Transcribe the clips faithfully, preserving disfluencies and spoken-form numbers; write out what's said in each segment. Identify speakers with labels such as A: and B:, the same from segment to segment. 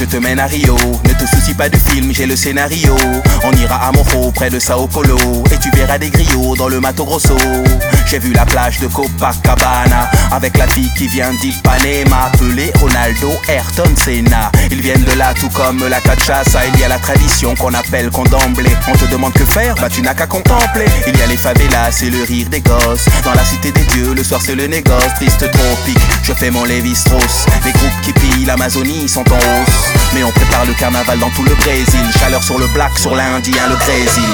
A: te mène à Rio. Ne te soucie pas du film, j'ai le scénario. On ira à Mojo, près de Sao Paulo, et tu verras des griots dans le Mato Grosso. J'ai vu la plage de Copacabana avec la fille qui vient d'Ipanema. Pelé, Ronaldo, Ayrton Senna, ils viennent de là tout comme la cachaça. Il y a la tradition qu'on appelle condomblé. On te demande que faire, bah tu n'as qu'à contempler. Il y a les favelas, c'est le rire des gosses. Dans la cité des dieux, le soir c'est le négoce. Triste tropique, je fais mon Lévi-Strauss. Les groupes qui pillent l'Amazonie sont en hausse. Mais on prépare le carnaval dans tout le Brésil. Chaleur sur le black, sur l'Indien, le Brésil.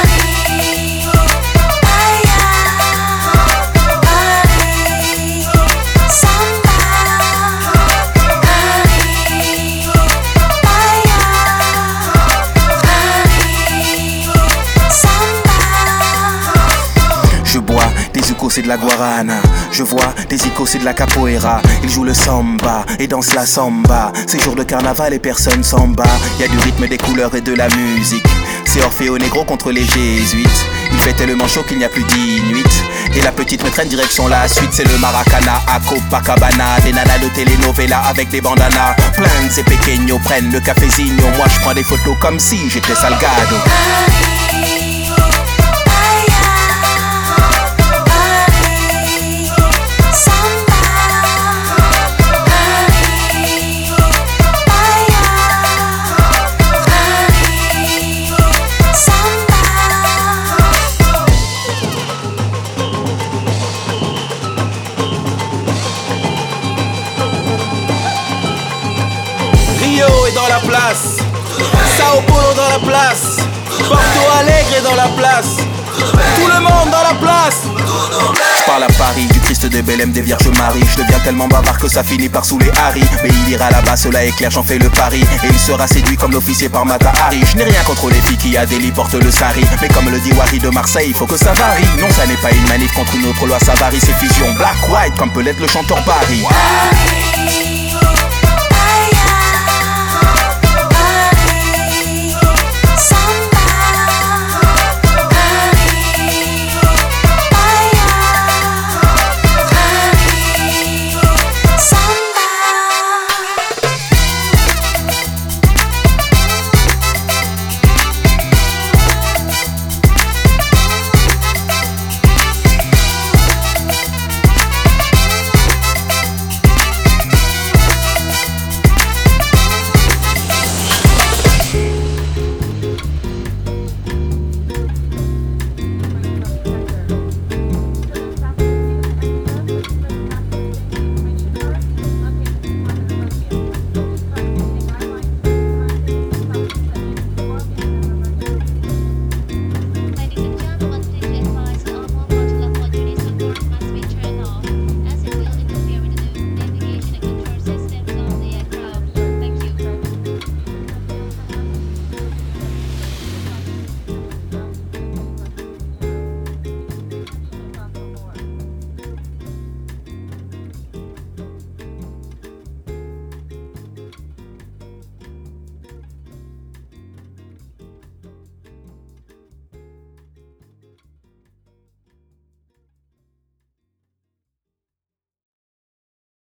A: Je bois des icos c'est de la guarana. Je vois des icos c'est de la capoeira. Ils jouent le samba et dansent la samba. C'est jour de carnaval et personne s'en bat. Y'a du rythme, des couleurs et de la musique. C'est Orfeo Negro contre les jésuites. Il fait tellement chaud qu'il n'y a plus d'inuit. Et la petite me traîne direction la suite. C'est le Maracana à Copacabana. Des nanas de telenovela avec des bandanas. Plein de ces pequeños prennent le cafézinho. Moi je prends des photos comme si j'étais Salgado.
B: Rio est dans la place, Sao Paulo dans la place, Porto Alegre est dans la place, tout le monde dans la place.
A: Je parle à Paris, du Christ de Belém, des Vierges Marie. Je deviens tellement bavard que ça finit par saouler Harry. Mais il ira là-bas, cela est clair, j'en fais le pari. Et il sera séduit comme l'officier par Mata Hari. Je n'ai rien contre les filles qui à Delhi portent le sari. Mais comme le dit Wari de Marseille, il faut que ça varie. Non, ça n'est pas une manif contre une autre loi, ça varie. C'est fusion black-white comme peut l'être le chanteur Barry.